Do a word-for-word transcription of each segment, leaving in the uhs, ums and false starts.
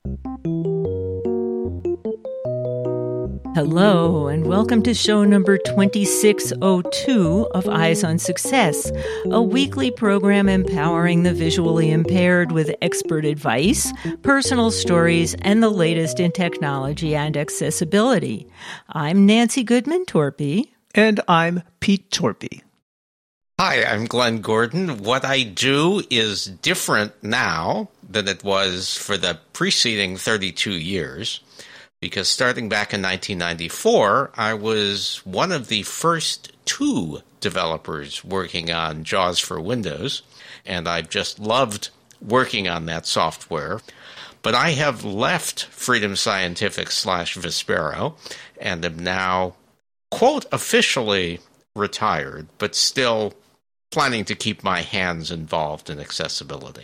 Hello, and welcome to show number twenty-six oh two of Eyes on Success, a weekly program empowering the visually impaired with expert advice, personal stories, and the latest in technology and accessibility. I'm Nancy Goodman Torpy. And I'm Pete Torpy. Hi, I'm Glenn Gordon. What I do is different now than it was for the preceding thirty-two years. Because starting back in nineteen ninety-four, I was one of the first two developers working on JAWS for Windows, and I've just loved working on that software. But I have left Freedom Scientific slash Vispero and am now, quote, officially retired, but still planning to keep my hands involved in accessibility.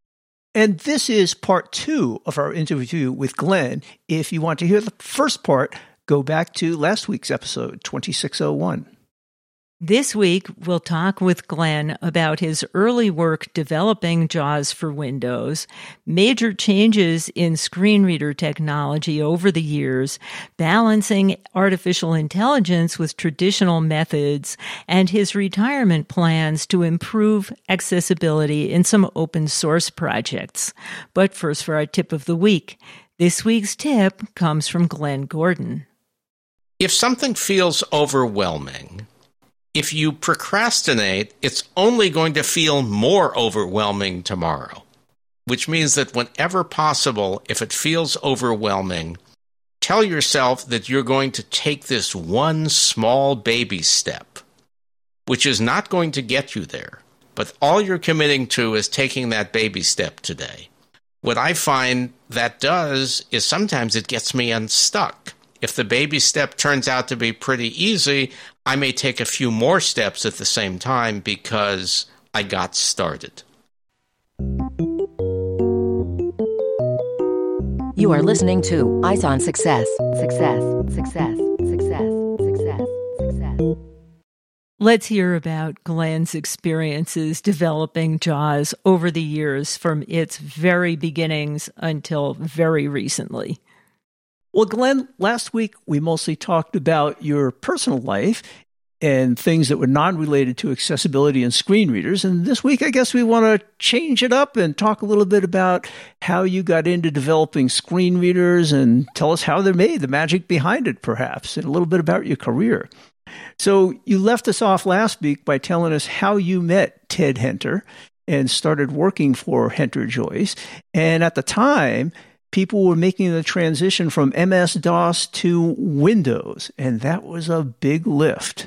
And this is part two of our interview with Glenn. If you want to hear the first part, go back to last week's episode, twenty-six oh one. This week, we'll talk with Glenn about his early work developing JAWS for Windows, major changes in screen reader technology over the years, balancing artificial intelligence with traditional methods, and his retirement plans to improve accessibility in some open source projects. But first, for our tip of the week. This week's tip comes from Glenn Gordon. If something feels overwhelming, if you procrastinate, it's only going to feel more overwhelming tomorrow, which means that whenever possible, if it feels overwhelming, tell yourself that you're going to take this one small baby step, which is not going to get you there, but all you're committing to is taking that baby step today. What I find that does is sometimes it gets me unstuck. If the baby step turns out to be pretty easy, I may take a few more steps at the same time because I got started. You are listening to Eyes on Success. Success, success, success, success, success. Let's hear about Glenn's experiences developing JAWS over the years from its very beginnings until very recently. Well, Glenn, last week we mostly talked about your personal life and things that were non-related to accessibility and screen readers. And this week, I guess we want to change it up and talk a little bit about how you got into developing screen readers and tell us how they're made, the magic behind it, perhaps, and a little bit about your career. So you left us off last week by telling us how you met Ted Henter and started working for Henter Joyce. And at the time, people were making the transition from M S DOS to Windows, and that was a big lift.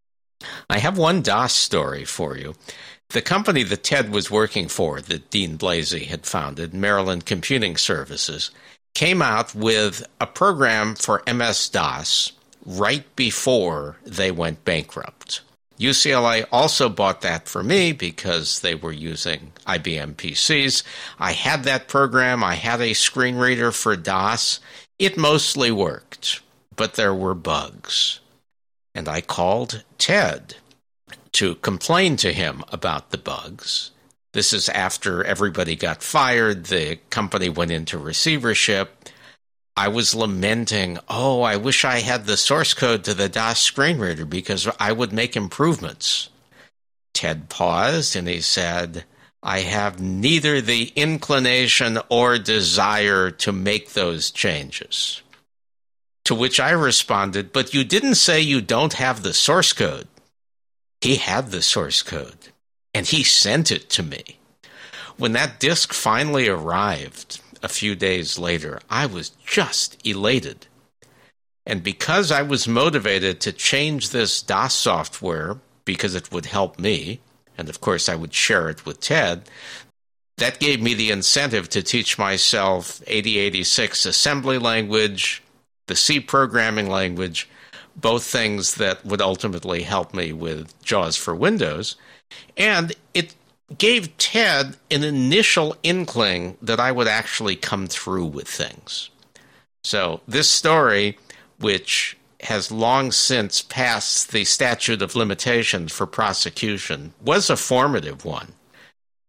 I have one DOS story for you. The company that Ted was working for, that Dean Blasey had founded, Maryland Computing Services, came out with a program for M S DOS right before they went bankrupt. U C L A also bought that for me because they were using I B M P Cs. I had that program. I had a screen reader for DOS. It mostly worked, but there were bugs. And I called Ted to complain to him about the bugs. This is after everybody got fired. The company went into receivership. I was lamenting, oh, I wish I had the source code to the DOS screen reader because I would make improvements. Ted paused and he said, I have neither the inclination or desire to make those changes. To which I responded, but you didn't say you don't have the source code. He had the source code, and he sent it to me. When that disk finally arrived a few days later, I was just elated. And because I was motivated to change this DOS software, because it would help me, and of course I would share it with Ted, that gave me the incentive to teach myself eighty eighty-six assembly language, the C programming language, both things that would ultimately help me with JAWS for Windows. And it gave Ted an initial inkling that I would actually come through with things. So this story, which has long since passed the statute of limitations for prosecution, was a formative one.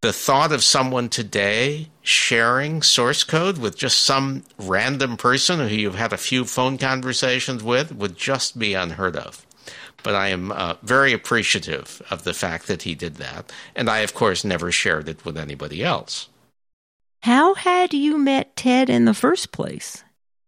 The thought of someone today sharing source code with just some random person who you've had a few phone conversations with would just be unheard of. But I am uh, very appreciative of the fact that he did that. And I, of course, never shared it with anybody else. How had you met Ted in the first place?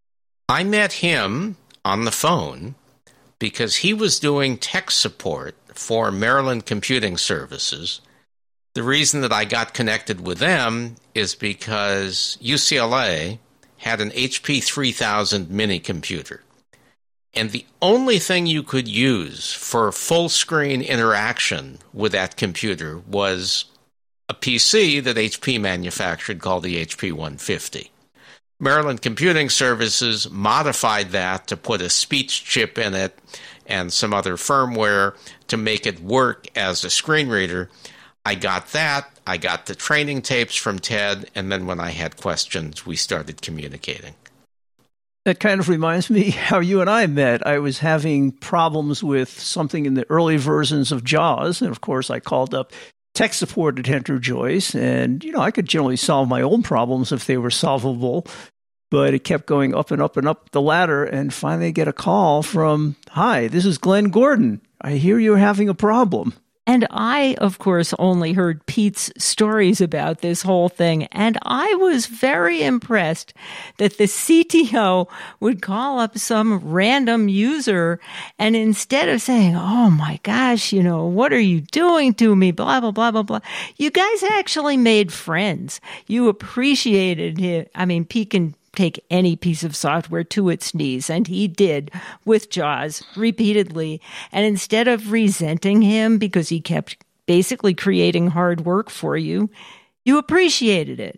I met him on the phone because he was doing tech support for Maryland Computing Services. The reason that I got connected with them is because U C L A had an H P three thousand mini computer. And the only thing you could use for full screen interaction with that computer was a P C that H P manufactured called the H P one fifty. Maryland Computing Services modified that to put a speech chip in it and some other firmware to make it work as a screen reader. I got that. I got the training tapes from Ted, and then when I had questions, we started communicating. That kind of reminds me how you and I met. I was having problems with something in the early versions of JAWS, and of course I called up tech support at Henry Joyce, and you know I could generally solve my own problems if they were solvable, but it kept going up and up and up the ladder, and finally I get a call from, "Hi, this is Glenn Gordon. I hear you're having a problem." And I, of course, only heard Pete's stories about this whole thing, and I was very impressed that the C T O would call up some random user, and instead of saying, "Oh my gosh, you know, what are you doing to me, blah, blah, blah, blah, blah," you guys actually made friends. You appreciated it. I mean, Pete can take any piece of software to its knees, and he did with JAWS repeatedly. And instead of resenting him because he kept basically creating hard work for you, you appreciated it.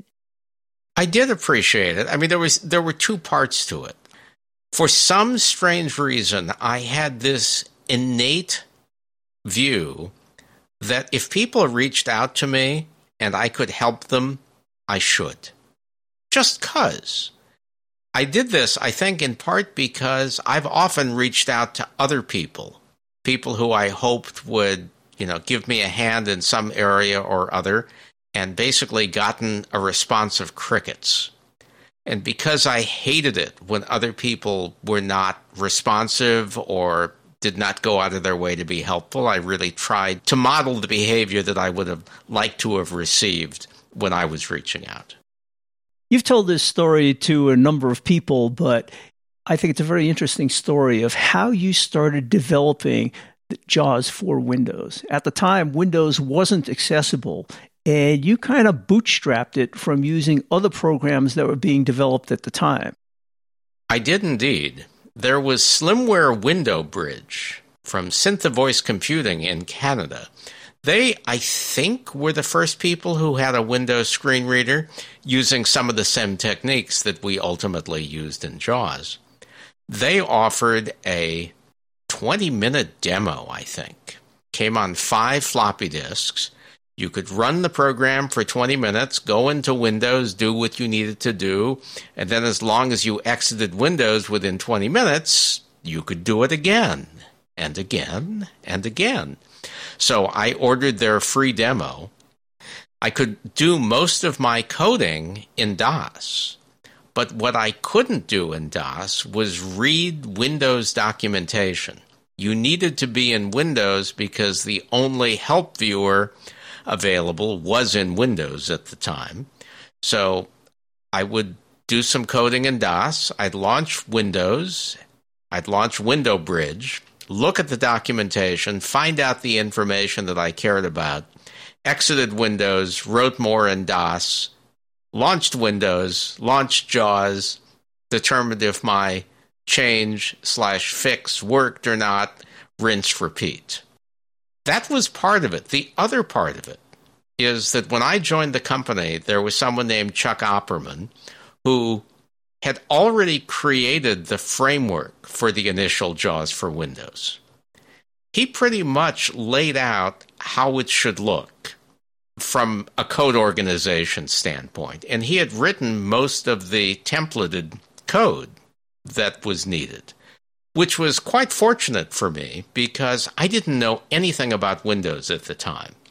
I did appreciate it. I mean, there was there were two parts to it. For some strange reason, I had this innate view that if people reached out to me and I could help them, I should. Just 'cause. I did this, I think, in part because I've often reached out to other people, people who I hoped would, you know, give me a hand in some area or other, and basically gotten a response of crickets. And because I hated it when other people were not responsive or did not go out of their way to be helpful, I really tried to model the behavior that I would have liked to have received when I was reaching out. You've told this story to a number of people, but I think it's a very interesting story of how you started developing JAWS for Windows. At the time, Windows wasn't accessible, and you kind of bootstrapped it from using other programs that were being developed at the time. I did indeed. There was Slimware Window Bridge from Synthavoice Computing in Canada. They, I think, were the first people who had a Windows screen reader using some of the same techniques that we ultimately used in JAWS. They offered a twenty-minute demo, I think. Came on five floppy disks. You could run the program for twenty minutes, go into Windows, do what you needed to do, and then as long as you exited Windows within twenty minutes, you could do it again, and again, and again. So I ordered their free demo. I could do most of my coding in DOS, but what I couldn't do in DOS was read Windows documentation. You needed to be in Windows because the only help viewer available was in Windows at the time. So I would do some coding in DOS. I'd launch Windows. I'd launch Window Bridge, look at the documentation, find out the information that I cared about, exited Windows, wrote more in DOS, launched Windows, launched JAWS, determined if my change slash fix worked or not, rinse, repeat. That was part of it. The other part of it is that when I joined the company, there was someone named Chuck Opperman who had already created the framework for the initial JAWS for Windows. He pretty much laid out how it should look from a code organization standpoint, and he had written most of the templated code that was needed, which was quite fortunate for me because I didn't know anything about Windows at the time.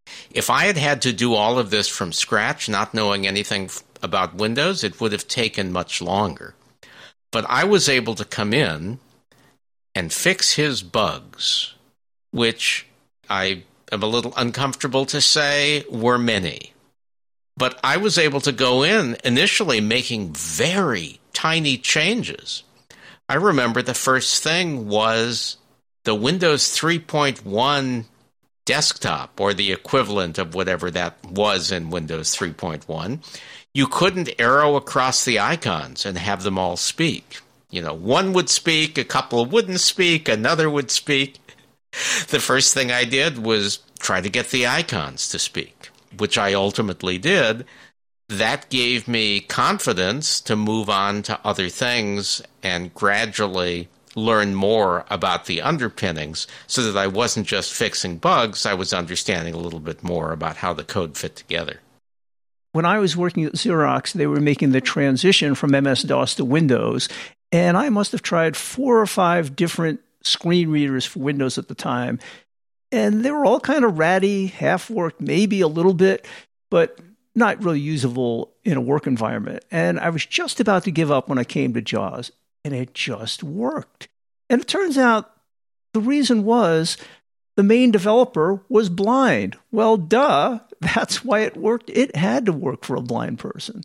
If I had had to do all of this from scratch, not knowing anything f- about Windows, it would have taken much longer. But I was able to come in and fix his bugs, which I am a little uncomfortable to say were many. But I was able to go in initially making very tiny changes. I remember the first thing was the Windows three point one desktop, or the equivalent of whatever that was in Windows three point one. You couldn't arrow across the icons and have them all speak. You know, one would speak, a couple wouldn't speak, another would speak. The first thing I did was try to get the icons to speak, which I ultimately did. That gave me confidence to move on to other things and gradually learn more about the underpinnings so that I wasn't just fixing bugs, I was understanding a little bit more about how the code fit together. When I was working at Xerox, they were making the transition from M S DOS to Windows, and I must have tried four or five different screen readers for Windows at the time, and they were all kind of ratty, half-worked, maybe a little bit, but not really usable in a work environment. And I was just about to give up when I came to JAWS, and it just worked. And it turns out the reason was the main developer was blind. Well, duh, that's why it worked. It had to work for a blind person.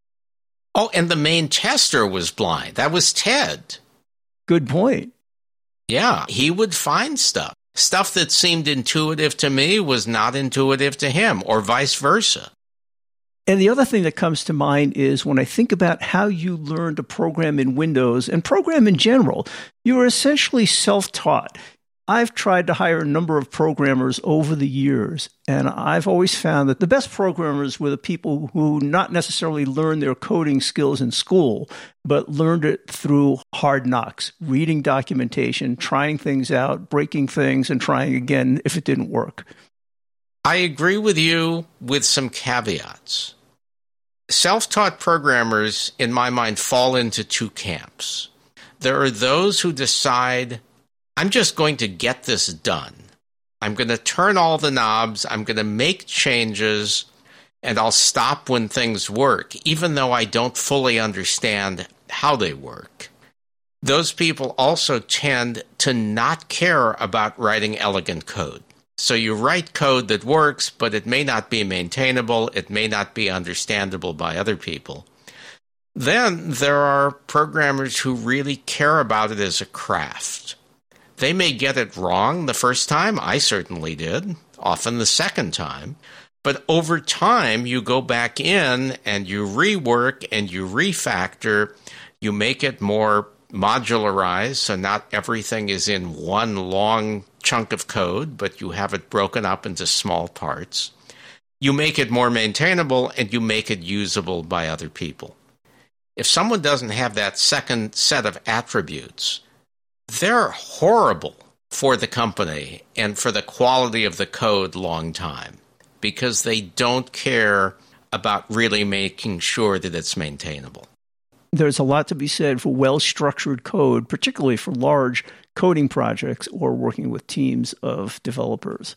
Oh, and the main tester was blind. That was Ted. Good point. Yeah, he would find stuff. Stuff that seemed intuitive to me was not intuitive to him, or vice versa. And the other thing that comes to mind is when I think about how you learn to program in Windows and program in general, you are essentially self-taught. I've tried to hire a number of programmers over the years, and I've always found that the best programmers were the people who not necessarily learned their coding skills in school, but learned it through hard knocks, reading documentation, trying things out, breaking things, and trying again if it didn't work. I agree with you with some caveats. Self-taught programmers, in my mind, fall into two camps. There are those who decide, I'm just going to get this done. I'm going to turn all the knobs, I'm going to make changes, and I'll stop when things work, even though I don't fully understand how they work. Those people also tend to not care about writing elegant code. So you write code that works, but it may not be maintainable, it may not be understandable by other people. Then there are programmers who really care about it as a craft. They may get it wrong the first time, I certainly did, often the second time, but over time you go back in and you rework and you refactor, you make it more modularized, so not everything is in one long chunk of code, but you have it broken up into small parts. You make it more maintainable, and you make it usable by other people. If someone doesn't have that second set of attributes, they're horrible for the company and for the quality of the code long time, because they don't care about really making sure that it's maintainable. There's a lot to be said for well-structured code, particularly for large coding projects or working with teams of developers.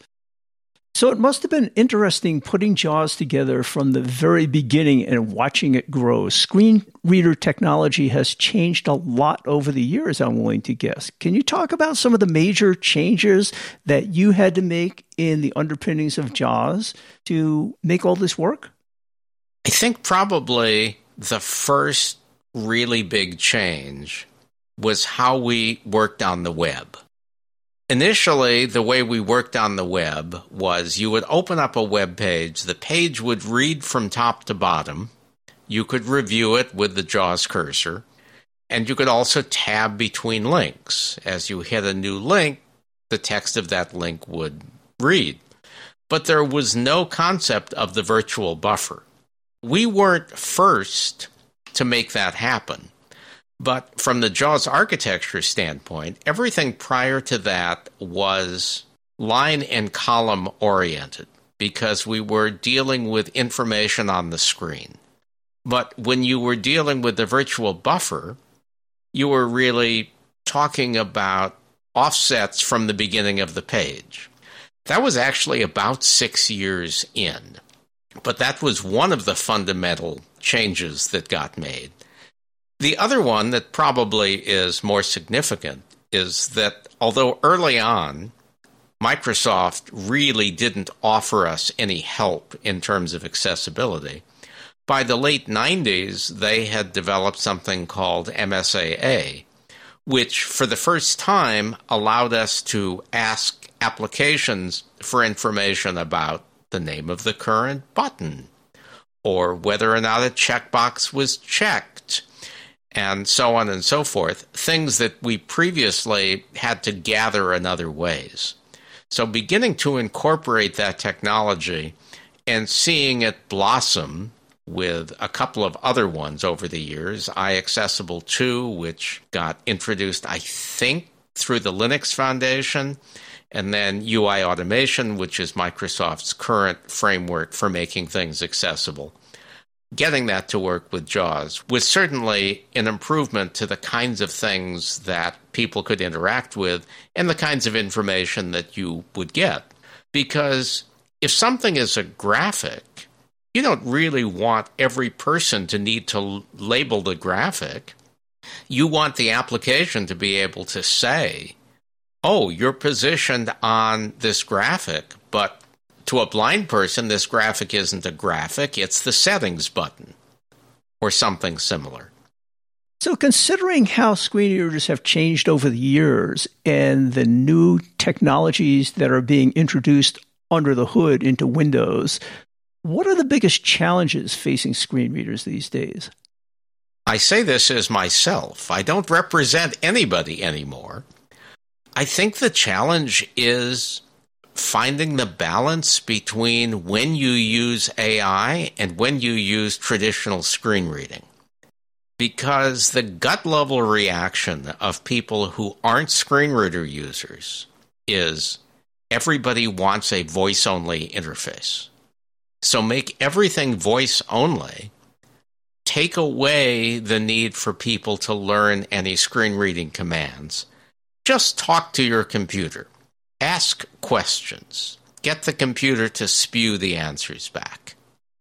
So it must have been interesting putting JAWS together from the very beginning and watching it grow. Screen reader technology has changed a lot over the years, I'm willing to guess. Can you talk about some of the major changes that you had to make in the underpinnings of JAWS to make all this work? I think probably the first really big change was how we worked on the web. Initially, the way we worked on the web was you would open up a web page, the page would read from top to bottom, you could review it with the JAWS cursor, and you could also tab between links. As you hit a new link, the text of that link would read. But there was no concept of the virtual buffer. We weren't first to make that happen. But from the JAWS architecture standpoint, everything prior to that was line and column oriented because we were dealing with information on the screen. But when you were dealing with the virtual buffer, you were really talking about offsets from the beginning of the page. That was actually about six years in. But that was one of the fundamental changes that got made. The other one that probably is more significant is that although early on, Microsoft really didn't offer us any help in terms of accessibility, by the late nineties, they had developed something called M S A A, which for the first time allowed us to ask applications for information about the name of the current button, or whether or not a checkbox was checked, and so on and so forth, things that we previously had to gather in other ways. So beginning to incorporate that technology and seeing it blossom with a couple of other ones over the years, iAccessible two, which got introduced, I think, through the Linux Foundation, and then U I Automation, which is Microsoft's current framework for making things accessible. Getting that to work with JAWS was certainly an improvement to the kinds of things that people could interact with and the kinds of information that you would get. Because if something is a graphic, you don't really want every person to need to label the graphic. You want the application to be able to say, oh, you're positioned on this graphic, but to a blind person, this graphic isn't a graphic, it's the settings button, or something similar. So considering how screen readers have changed over the years and the new technologies that are being introduced under the hood into Windows, what are the biggest challenges facing screen readers these days? I say this as myself. I don't represent anybody anymore. I think the challenge is finding the balance between when you use A I and when you use traditional screen reading. Because the gut level reaction of people who aren't screen reader users is everybody wants a voice-only interface. So make everything voice-only. Take away the need for people to learn any screen reading commands. Just talk to your computer. Ask questions. Get the computer to spew the answers back.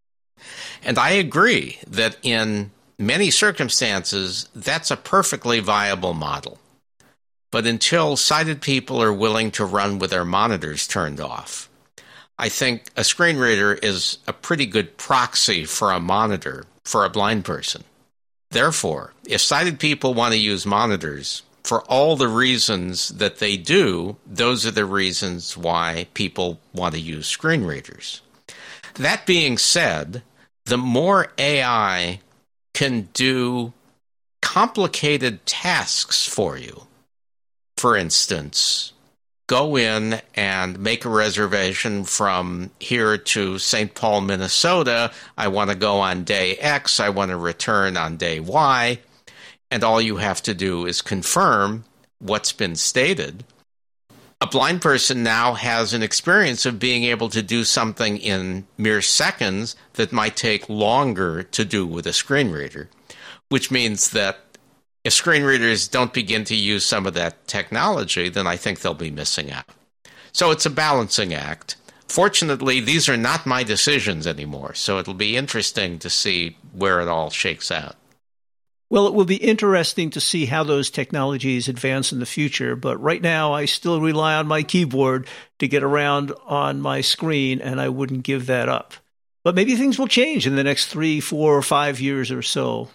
And I agree that in many circumstances, that's a perfectly viable model. But until sighted people are willing to run with their monitors turned off, I think a screen reader is a pretty good proxy for a monitor for a blind person. Therefore, if sighted people want to use monitors, for all the reasons that they do, those are the reasons why people want to use screen readers. That being said, the more A I can do complicated tasks for you, for instance, go in and make a reservation from here to Saint Paul, Minnesota. I want to go on day X. I want to return on day Y. And all you have to do is confirm what's been stated. A blind person now has an experience of being able to do something in mere seconds that might take longer to do with a screen reader, which means that if screen readers don't begin to use some of that technology, then I think they'll be missing out. So it's a balancing act. Fortunately, these are not my decisions anymore, so it'll be interesting to see where it all shakes out. Well, it will be interesting to see how those technologies advance in the future, but right now I still rely on my keyboard to get around on my screen, and I wouldn't give that up. But maybe things will change in the next three, four, or five years or so.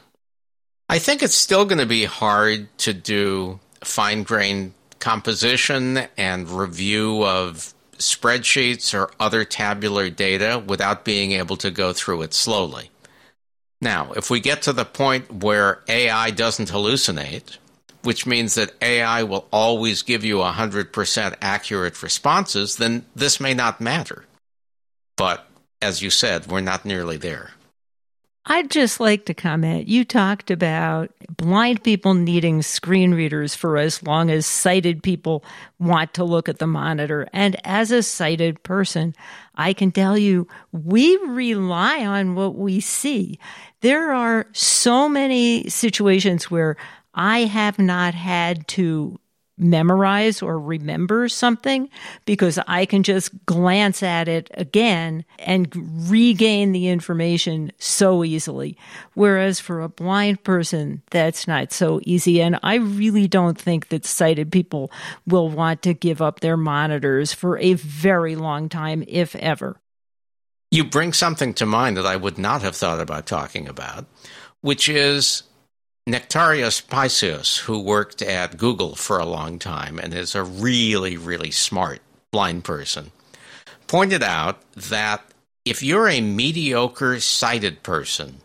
I think it's still going to be hard to do fine-grained composition and review of spreadsheets or other tabular data without being able to go through it slowly. Now, if we get to the point where A I doesn't hallucinate, which means that A I will always give you one hundred percent accurate responses, then this may not matter. But, as you said, we're not nearly there. I'd just like to comment. You talked about blind people needing screen readers for as long as sighted people want to look at the monitor. And as a sighted person, I can tell you, we rely on what we see. There are so many situations where I have not had to memorize or remember something because I can just glance at it again and regain the information so easily. Whereas for a blind person, that's not so easy. And I really don't think that sighted people will want to give up their monitors for a very long time, if ever. You bring something to mind that I would not have thought about talking about, which is Nectarios Paisios, who worked at Google for a long time and is a really, really smart blind person, pointed out that if you're a mediocre sighted person,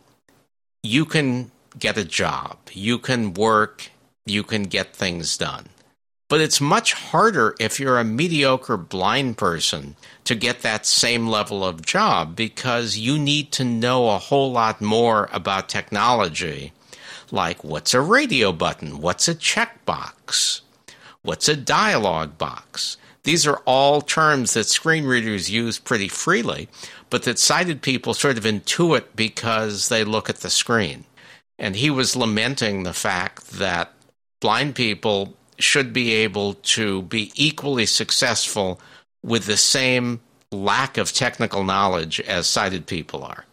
you can get a job, you can work, you can get things done. But it's much harder if you're a mediocre blind person to get that same level of job because you need to know a whole lot more about technology. Like, what's a radio button? What's a checkbox? What's a dialog box? These are all terms that screen readers use pretty freely, but that sighted people sort of intuit because they look at the screen. And he was lamenting the fact that blind people should be able to be equally successful with the same lack of technical knowledge as sighted people are.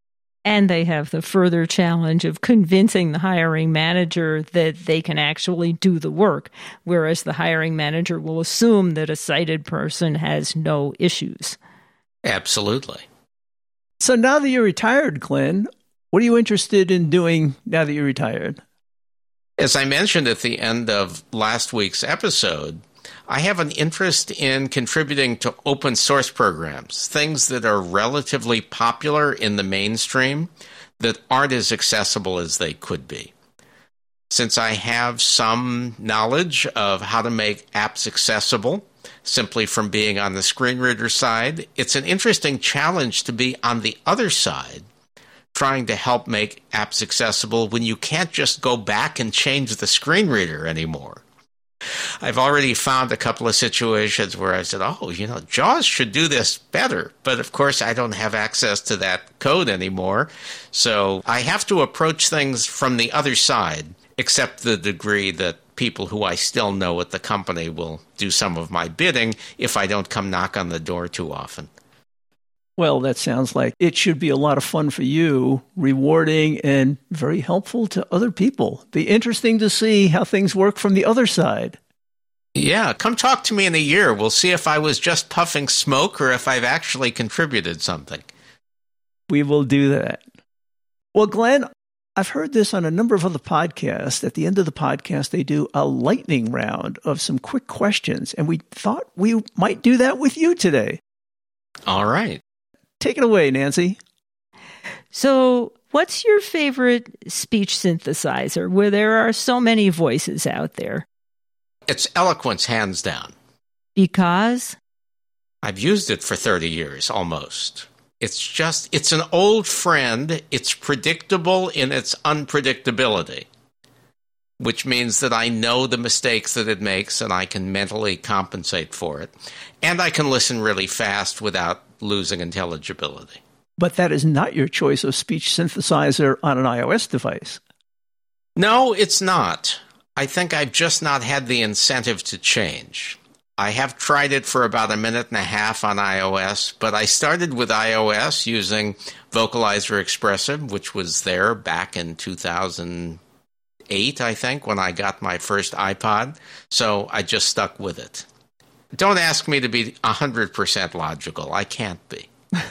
And they have the further challenge of convincing the hiring manager that they can actually do the work, whereas the hiring manager will assume that a sighted person has no issues. Absolutely. So now that you're retired, Glenn, what are you interested in doing now that you're retired? As I mentioned at the end of last week's episode, I have an interest in contributing to open source programs, things that are relatively popular in the mainstream that aren't as accessible as they could be. Since I have some knowledge of how to make apps accessible simply from being on the screen reader side, it's an interesting challenge to be on the other side, trying to help make apps accessible when you can't just go back and change the screen reader anymore. I've already found a couple of situations where I said, oh, you know, JAWS should do this better. But of course, I don't have access to that code anymore. So I have to approach things from the other side, except the degree that people who I still know at the company will do some of my bidding if I don't come knock on the door too often. Well, that sounds like it should be a lot of fun for you, rewarding and very helpful to other people. Be interesting to see how things work from the other side. Yeah, come talk to me in a year. We'll see if I was just puffing smoke or if I've actually contributed something. We will do that. Well, Glenn, I've heard this on a number of other podcasts. At the end of the podcast, they do a lightning round of some quick questions, and we thought we might do that with you today. All right. Take it away, Nancy. So, what's your favorite speech synthesizer where there are so many voices out there? It's Eloquence, hands down. Because? I've used it for thirty years, almost. It's just, it's an old friend. It's predictable in its unpredictability, which means that I know the mistakes that it makes and I can mentally compensate for it. And I can listen really fast without losing intelligibility. But that is not your choice of speech synthesizer on an iOS device. No, it's not. I think I've just not had the incentive to change. I have tried it for about a minute and a half on iOS, but I started with iOS using Vocalizer Expressive, which was there back in two thousand eight, I think, when I got my first iPod. So I just stuck with it. Don't ask me to be one hundred percent logical. I can't be.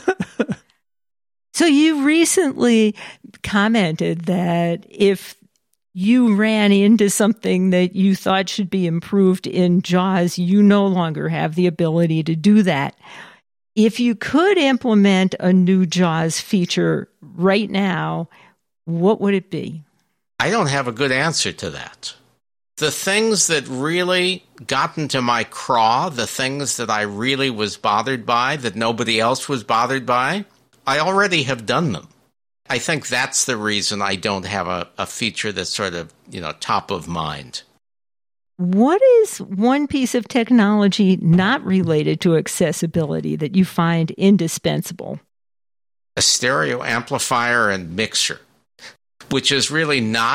So you recently commented that if you ran into something that you thought should be improved in JAWS, you no longer have the ability to do that. If you could implement a new JAWS feature right now, what would it be? I don't have a good answer to that. The things that really got into my craw, the things that I really was bothered by, that nobody else was bothered by, I already have done them. I think that's the reason I don't have a, a feature that's sort of, you know, top of mind. What is one piece of technology not related to accessibility that you find indispensable? A stereo amplifier and mixer, which is really not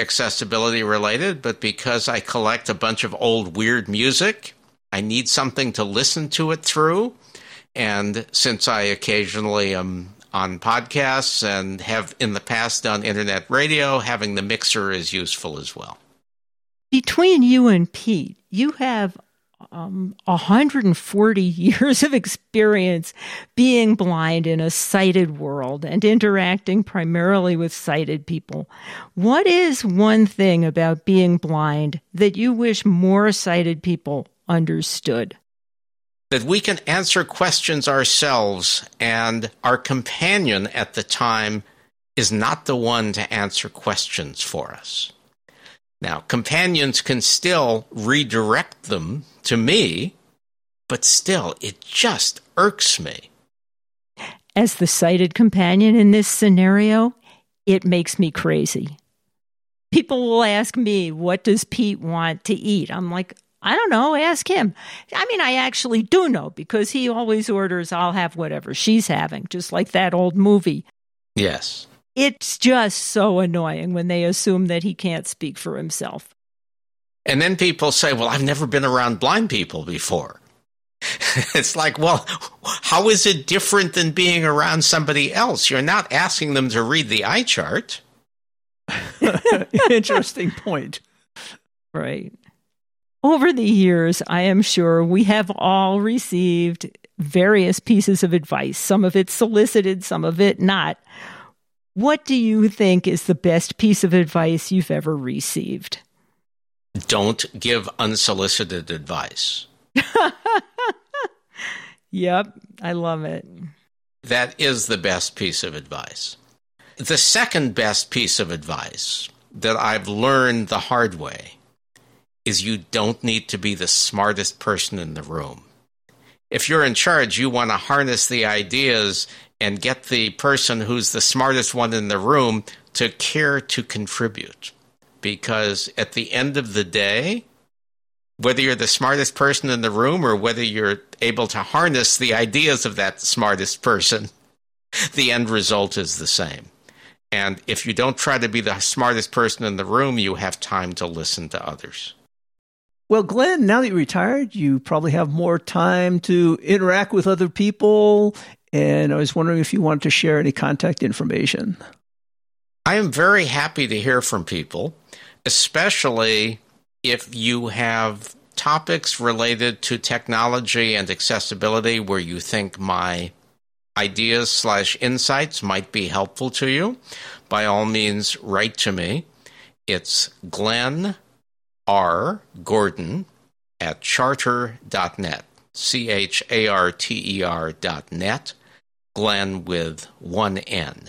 accessibility related, but because I collect a bunch of old weird music, I need something to listen to it through. And since I occasionally am on podcasts and have in the past done internet radio, having the mixer is useful as well. Between you and Pete, you have um, one hundred forty years of experience being blind in a sighted world and interacting primarily with sighted people. What is one thing about being blind that you wish more sighted people understood? That we can answer questions ourselves, and our companion at the time is not the one to answer questions for us. Now, companions can still redirect them to me, but still, it just irks me. As the sighted companion in this scenario, it makes me crazy. People will ask me, what does Pete want to eat? I'm like, I don't know, ask him. I mean, I actually do know, because he always orders, I'll have whatever she's having, just like that old movie. Yes. It's just so annoying when they assume that he can't speak for himself. And then people say, well, I've never been around blind people before. It's like, well, how is it different than being around somebody else? You're not asking them to read the eye chart. Interesting point. Right. Over the years, I am sure we have all received various pieces of advice, some of it solicited, some of it not. What do you think is the best piece of advice you've ever received? Don't give unsolicited advice. Yep, I love it. That is the best piece of advice. The second best piece of advice that I've learned the hard way is you don't need to be the smartest person in the room. If you're in charge, you want to harness the ideas and get the person who's the smartest one in the room to care to contribute. Because at the end of the day, whether you're the smartest person in the room or whether you're able to harness the ideas of that smartest person, the end result is the same. And if you don't try to be the smartest person in the room, you have time to listen to others. Well, Glenn, now that you're retired, you probably have more time to interact with other people. And I was wondering if you wanted to share any contact information. I am very happy to hear from people, especially if you have topics related to technology and accessibility where you think my ideas slash insights might be helpful to you. By all means, write to me. It's Glenn R. Gordon at charter dot net, C H A R T E R dot net, Glenn with one N.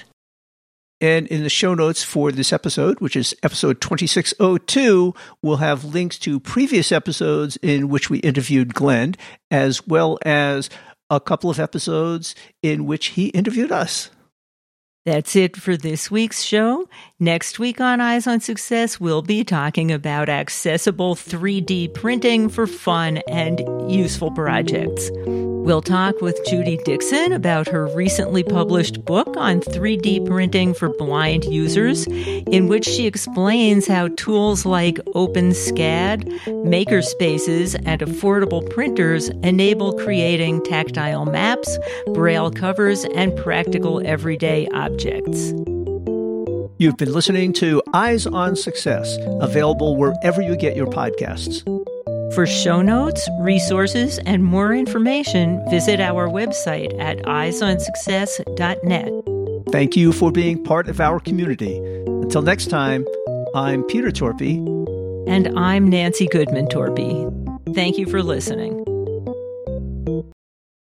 And in the show notes for this episode, which is episode twenty-six oh two, we'll have links to previous episodes in which we interviewed Glenn, as well as a couple of episodes in which he interviewed us. That's it for this week's show. Next week on Eyes on Success, we'll be talking about accessible three D printing for fun and useful projects. We'll talk with Judy Dixon about her recently published book on three D printing for blind users, in which she explains how tools like OpenSCAD, makerspaces, and affordable printers enable creating tactile maps, braille covers, and practical everyday objects. Objects. You've been listening to Eyes on Success, available wherever you get your podcasts. For show notes, resources, and more information, visit our website at eyes on success dot net. Thank you for being part of our community. Until next time, I'm Peter Torpy. And I'm Nancy Goodman Torpy. Thank you for listening.